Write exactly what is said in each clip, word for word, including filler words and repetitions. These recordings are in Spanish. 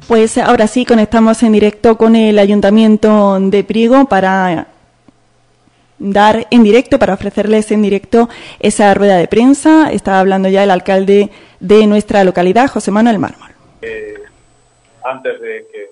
Pues ahora sí, conectamos en directo con el Ayuntamiento de Priego para dar en directo, para ofrecerles en directo esa rueda de prensa. Está hablando ya el alcalde de nuestra localidad, José Manuel Mármol. Eh, antes de que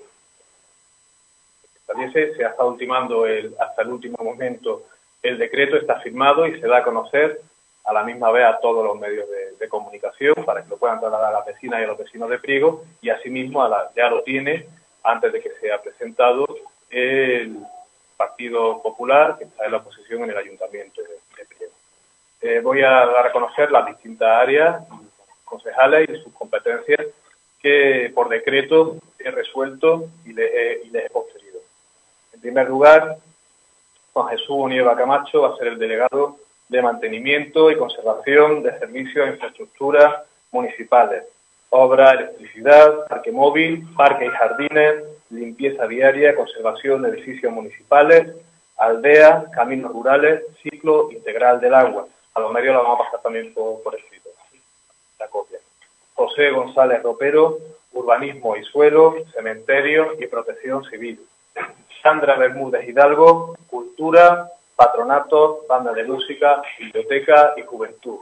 saliese, se ha estado ultimando el, hasta el último momento el decreto, está firmado y se da a conocer a la misma vez a todos los medios de, de comunicación para que lo puedan trasladar a las vecinas y a los vecinos de Priego, y asimismo a la, ya lo tiene antes de que sea presentado el Partido Popular, que está en la oposición en el Ayuntamiento de, de Priego. Eh, voy a dar a conocer las distintas áreas concejales y sus competencias que por decreto he resuelto y les he, y les he conferido. En primer lugar, Juan Jesús Onieva Camacho va a ser el delegado de mantenimiento y conservación de servicios e infraestructuras municipales, obra, electricidad, parque móvil, parques y jardines, limpieza diaria, conservación de edificios municipales, aldeas, caminos rurales, ciclo integral del agua. A los medios la vamos a pasar también por, por escrito, la copia. José González Ropero, urbanismo y suelo, cementerio y protección civil. Sandra Bermúdez Hidalgo, cultura, patronato, banda de música, biblioteca y juventud.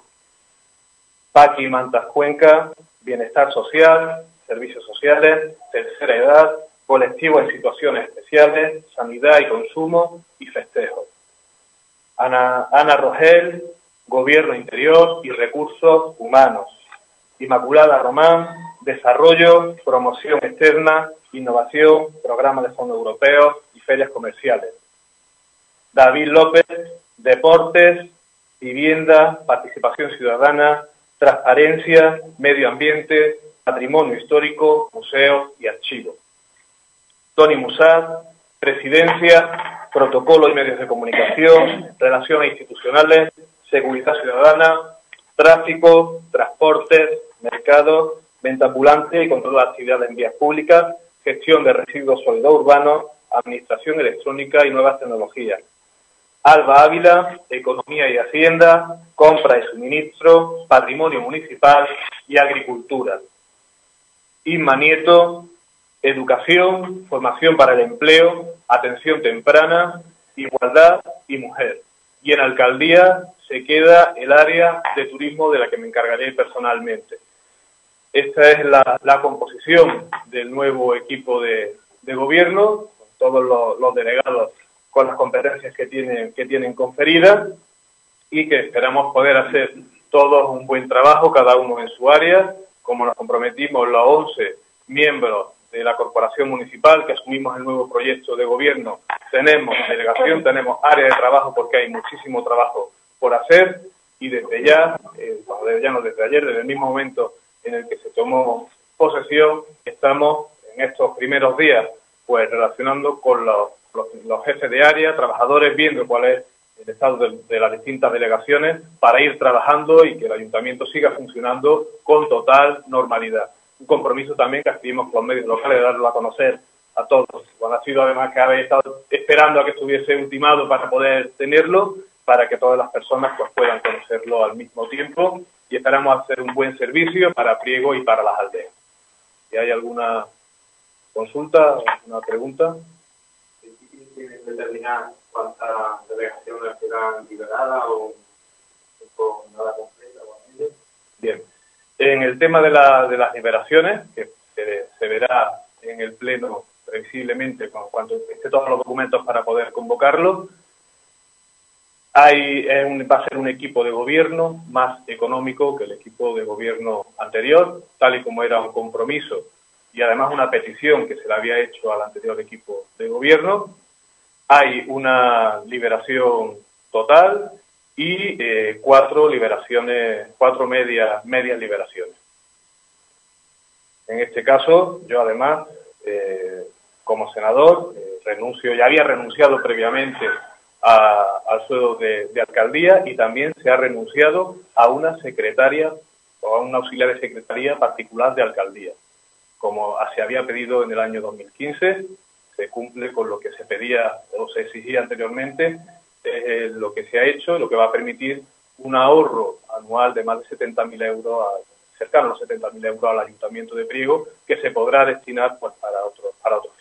Paqui Mantas Cuenca, bienestar social, servicios sociales, tercera edad, colectivos en situaciones especiales, sanidad y consumo y festejos. Ana, Ana Rogel, gobierno interior y recursos humanos. Inmaculada Román, desarrollo, promoción externa, innovación, programas de fondos europeos y ferias comerciales. David López, deportes, vivienda, participación ciudadana, transparencia, medio ambiente, patrimonio histórico, museos y archivos. Tony Musat, presidencia, protocolo y medios de comunicación, relaciones institucionales, seguridad ciudadana, tráfico, transportes, mercado, venta ambulante y control de actividades en vías públicas, gestión de residuos sólidos urbanos, administración electrónica y nuevas tecnologías. Alba Ávila, economía y hacienda, compra y suministro, patrimonio municipal y agricultura. Inma Nieto, educación, formación para el empleo, atención temprana, igualdad y mujer. Y en alcaldía se queda el área de turismo de la que me encargaré personalmente. Esta es la, la composición del nuevo equipo de, de gobierno, con todos los, los delegados con las competencias que tienen, que tienen conferidas, y que esperamos poder hacer todos un buen trabajo, cada uno en su área, como nos comprometimos los once miembros de la corporación municipal que asumimos el nuevo proyecto de gobierno. Tenemos delegación, tenemos área de trabajo porque hay muchísimo trabajo por hacer, y desde ya, eh, desde ya no desde ayer, desde el mismo momento en el que se tomó posesión, estamos en estos primeros días pues relacionando con los, los, los jefes de área, trabajadores, viendo cuál es el estado de, de las distintas delegaciones para ir trabajando y que el ayuntamiento siga funcionando con total normalidad. Un compromiso también que adquirimos con los medios locales de darlo a conocer a todos. Bueno, ha sido además que habéis estado esperando a que estuviese ultimado para poder tenerlo, para que todas las personas pues puedan conocerlo al mismo tiempo, y esperamos hacer un buen servicio para Priego y para las aldeas. Si hay alguna consulta, alguna pregunta. ¿Tienes determinar cuántas delegaciones serán liberadas o con nada completa? Bien. En el tema de, la, de las liberaciones, que se, se verá en el Pleno previsiblemente cuando esté todos los documentos para poder convocarlo, hay, es un, va a ser un equipo de gobierno más económico que el equipo de gobierno anterior, tal y como era un compromiso y además una petición que se le había hecho al anterior equipo de gobierno. Hay una liberación total y eh, cuatro liberaciones, cuatro medias, medias liberaciones. En este caso, yo además, eh, como senador, eh, renuncio, ya había renunciado previamente a, al sueldo de, de alcaldía, y también se ha renunciado a una secretaria o a un auxiliar de secretaría particular de alcaldía. Como se había pedido en el año dos mil quince, se cumple con lo que se pedía o se exigía anteriormente, eh, lo que se ha hecho, lo que va a permitir un ahorro anual de más de setenta mil euros al cercano a los setenta mil euros al Ayuntamiento de Priego, que se podrá destinar pues para otros para otros